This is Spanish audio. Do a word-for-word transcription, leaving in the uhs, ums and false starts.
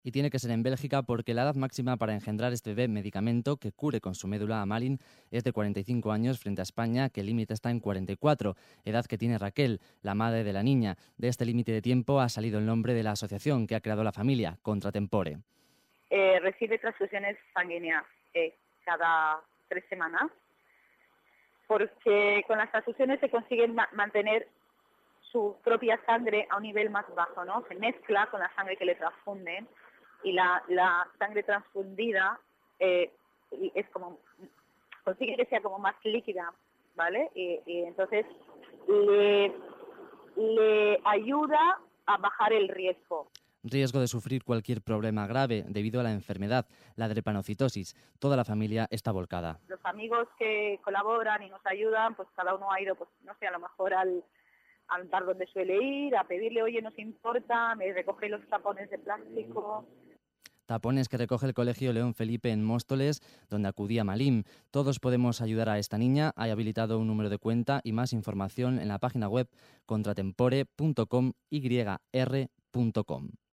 Y tiene que ser en Bélgica porque la edad máxima para engendrar este bebé medicamento que cure con su médula Amalin es de cuarenta y cinco años frente a España, que el límite está en cuarenta y cuatro, edad que tiene Raquel, la madre de la niña. De este límite de tiempo ha salido el nombre de la asociación que ha creado la familia, Contratempore. Eh, recibe transfusiones sanguíneas eh, cada tres semanas, porque con las transfusiones se consigue ma- mantener su propia sangre a un nivel más bajo, ¿no? Se mezcla con la sangre que le transfunden y la, la sangre transfundida eh, es como, consigue que sea como más líquida, ¿vale? Y, y entonces le, le ayuda a bajar el riesgo. Riesgo de sufrir cualquier problema grave debido a la enfermedad, la drepanocitosis. Toda la familia está volcada. Los amigos que colaboran y nos ayudan, pues cada uno ha ido, pues no sé, a lo mejor al, al bar donde suele ir, a pedirle, oye, nos importa, me recoge los tapones de plástico. Tapones que recoge el Colegio León Felipe en Móstoles, donde acudía Malim. Todos podemos ayudar a esta niña. Hay habilitado un número de cuenta y más información en la página web contratempore punto com y r punto com.